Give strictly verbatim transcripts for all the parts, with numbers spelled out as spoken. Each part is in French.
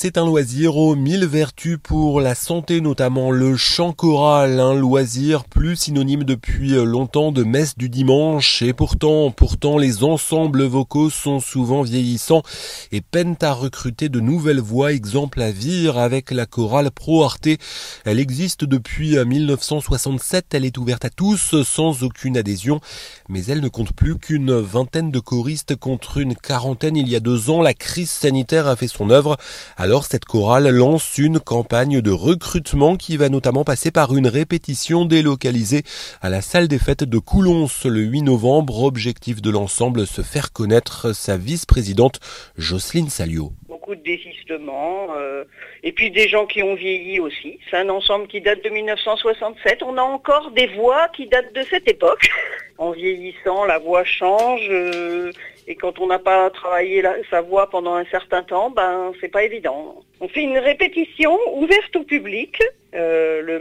c'est un loisir aux mille vertus pour la santé, notamment le chant choral, un loisir plus synonyme depuis longtemps de messe du dimanche. Et pourtant, pourtant, les ensembles vocaux sont souvent vieillissants et peinent à recruter de nouvelles voix. Exemple à Vire avec la chorale Pro Arte. Elle existe depuis mille neuf cent soixante-sept, elle est ouverte à tous sans aucune adhésion, mais elle ne compte plus qu'une vingtaine de choristes contre une quarantaine il y a deux ans. La crise sanitaire a fait son œuvre. Alors cette chorale lance une campagne de recrutement qui va notamment passer par une répétition délocalisée à la salle des fêtes de Coulons le huit novembre. Objectif de l'ensemble, se faire connaître. Sa vice-présidente Jocelyne Salio. Beaucoup de désistements, euh, et puis des gens qui ont vieilli aussi. C'est un ensemble qui date de mille neuf cent soixante-sept. On a encore des voix qui datent de cette époque. En vieillissant, la voix change, euh, et quand on n'a pas travaillé la, sa voix pendant un certain temps, ben c'est pas évident. On fait une répétition ouverte au public euh, le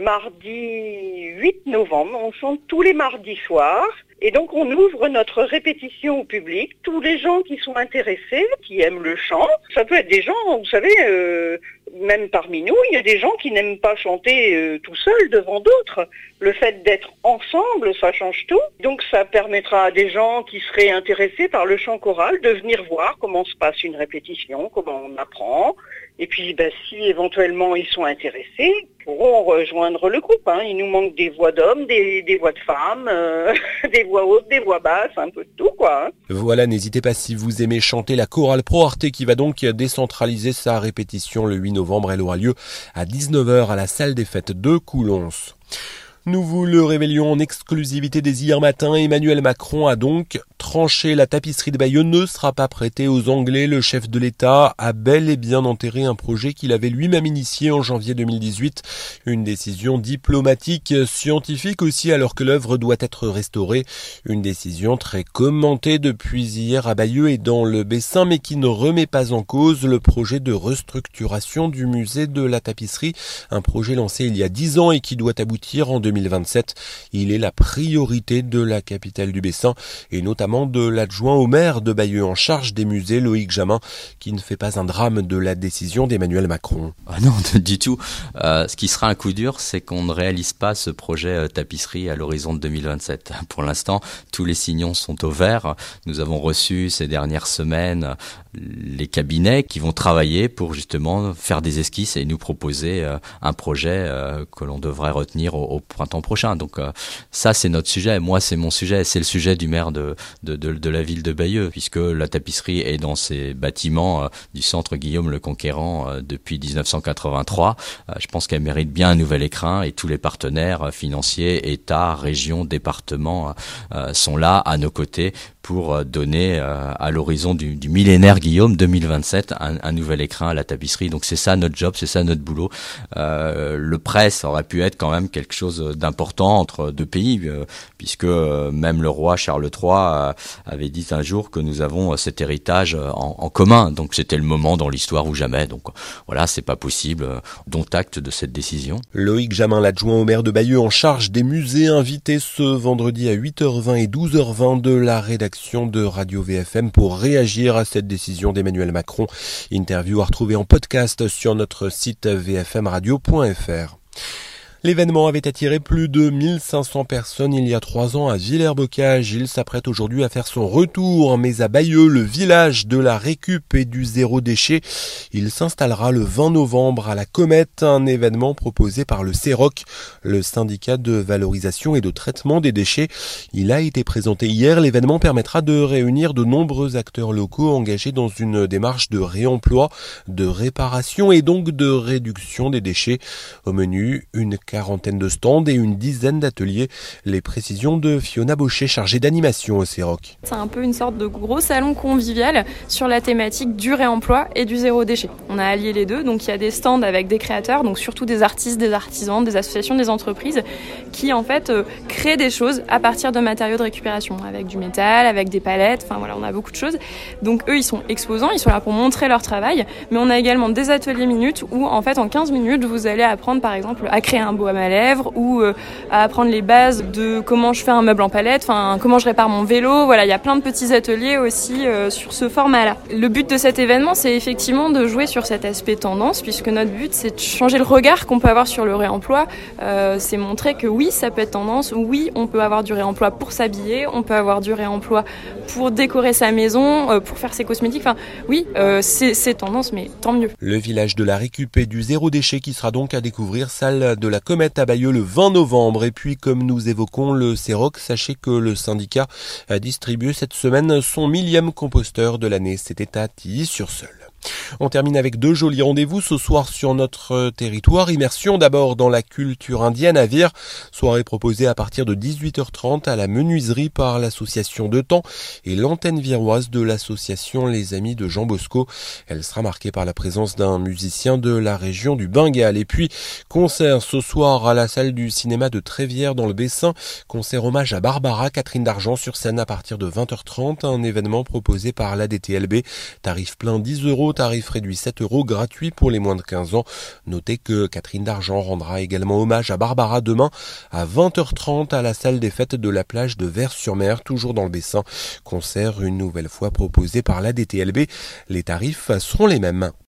mardi huit novembre. On chante tous les mardis soirs. Et donc on ouvre notre répétition au public, tous les gens qui sont intéressés, qui aiment le chant. Ça peut être des gens, vous savez, euh, même parmi nous, il y a des gens qui n'aiment pas chanter euh, tout seul devant d'autres. Le fait d'être ensemble, ça change tout. Donc ça permettra à des gens qui seraient intéressés par le chant choral de venir voir comment se passe une répétition, comment on apprend. Et puis ben, si éventuellement ils sont intéressés, ils pourront rejoindre le groupe. Hein. Il nous manque des voix d'hommes, des, des voix de femmes, euh, des voix hautes, des voix basses, un peu de tout, quoi. Hein. Voilà, n'hésitez pas si vous aimez chanter la chorale Pro Arte qui va donc décentraliser sa répétition le huit novembre. Elle aura lieu à dix-neuf heures à la salle des fêtes de Coulons. Nous vous le révélions en exclusivité dès hier matin. Emmanuel Macron a donc tranché. La tapisserie de Bayeux ne sera pas prêtée aux Anglais. Le chef de l'État a bel et bien enterré un projet qu'il avait lui-même initié en janvier deux mille dix-huit. Une décision diplomatique, scientifique aussi, alors que l'œuvre doit être restaurée. Une décision très commentée depuis hier à Bayeux et dans le Bessin, mais qui ne remet pas en cause le projet de restructuration du musée de la tapisserie. Un projet lancé il y a dix ans et qui doit aboutir en deux mille vingt-sept. Il est la priorité de la capitale du Bessin et notamment de l'adjoint au maire de Bayeux en charge des musées, Loïc Jamin, qui ne fait pas un drame de la décision d'Emmanuel Macron. Ah non, du tout. Euh, ce qui sera un coup dur, c'est qu'on ne réalise pas ce projet euh, tapisserie à l'horizon de deux mille vingt-sept. Pour l'instant, tous les signaux sont au vert. Nous avons reçu ces dernières semaines les cabinets qui vont travailler pour justement faire des esquisses et nous proposer euh, un projet euh, que l'on devrait retenir au, au printemps prochain. Donc euh, ça, c'est notre sujet. Moi, c'est mon sujet. C'est le sujet du maire de, de, de, de la ville de Bayeux, puisque la tapisserie est dans ces bâtiments euh, du centre Guillaume le Conquérant euh, depuis dix-neuf cent quatre-vingt-trois. Euh, je pense qu'elle mérite bien un nouvel écrin et tous les partenaires euh, financiers, État, région, département euh, sont là à nos côtés pour donner euh, à l'horizon du, du millénaire Guillaume deux mille vingt-sept un, un nouvel écrin à la tapisserie. Donc c'est ça notre job, c'est ça notre boulot. Euh, le prêt, ça aurait pu être quand même quelque chose d'important entre deux pays, euh, puisque euh, même le roi Charles trois euh, avait dit un jour que nous avons euh, cet héritage en, en commun. Donc c'était le moment dans l'histoire ou jamais. Donc voilà, c'est pas possible. Euh, dont acte de cette décision. Loïc Jamin, l'adjoint au maire de Bayeux en charge des musées, invité ce vendredi à huit heures vingt et douze heures vingt de la rédaction de Radio V F M pour réagir à cette décision d'Emmanuel Macron. Interview à retrouver en podcast sur notre site v f m radio point f r. L'événement avait attiré plus de mille cinq cents personnes il y a trois ans à Villers-Bocage. Il s'apprête aujourd'hui à faire son retour, mais à Bayeux, le village de la récup et du zéro déchet. Il s'installera le vingt novembre à la Comète, un événement proposé par le C E R O C, le syndicat de valorisation et de traitement des déchets. Il a été présenté hier. L'événement permettra de réunir de nombreux acteurs locaux engagés dans une démarche de réemploi, de réparation et donc de réduction des déchets. Au menu, une quarantaine de stands et une dizaine d'ateliers. Les précisions de Fiona Baucher, chargée d'animation au C E R O C. C'est un peu une sorte de gros salon convivial sur la thématique du réemploi et du zéro déchet. On a allié les deux, donc il y a des stands avec des créateurs, donc surtout des artistes, des artisans, des associations, des entreprises qui en fait euh, créent des choses à partir de matériaux de récupération, avec du métal, avec des palettes, enfin voilà, on a beaucoup de choses. Donc eux, ils sont exposants, ils sont là pour montrer leur travail, mais on a également des ateliers minutes où en fait en quinze minutes, vous allez apprendre par exemple à créer un beau stylo à ma lèvre ou euh, à apprendre les bases de comment je fais un meuble en palette, enfin comment je répare mon vélo. Voilà, il y a plein de petits ateliers aussi euh, sur ce format-là. Le but de cet événement, c'est effectivement de jouer sur cet aspect tendance, puisque notre but, c'est de changer le regard qu'on peut avoir sur le réemploi. Euh, c'est montrer que oui, ça peut être tendance, oui, on peut avoir du réemploi pour s'habiller, on peut avoir du réemploi pour décorer sa maison, euh, pour faire ses cosmétiques. Enfin, oui, euh, c'est, c'est tendance, mais tant mieux. Le village de la récup et du zéro déchet qui sera donc à découvrir, salle de la Comète à Bayeux le vingt novembre. Et puis, comme nous évoquons le CEROC, sachez que le syndicat a distribué cette semaine son millième composteur de l'année. C'était à Tilly-sur-Seul. On termine avec deux jolis rendez-vous ce soir sur notre territoire. Immersion d'abord dans la culture indienne à Vire. Soirée proposée à partir de dix-huit heures trente à la menuiserie par l'association De Temps et l'antenne viroise de l'association Les Amis de Jean Bosco. Elle sera marquée par la présence d'un musicien de la région du Bengale. Et puis, concert ce soir à la salle du cinéma de Trévière dans le Bessin. Concert hommage à Barbara, Catherine d'Argent sur scène à partir de vingt heures trente. Un événement proposé par l'A D T L B. Tarif plein dix euros. Tarif réduit sept euros, gratuit pour les moins de quinze ans. Notez que Catherine d'Argent rendra également hommage à Barbara demain à vingt heures trente à la salle des fêtes de la plage de Vers-sur-Mer, toujours dans le Bessin. Concert une nouvelle fois proposé par l'A D T L B. Les tarifs seront les mêmes.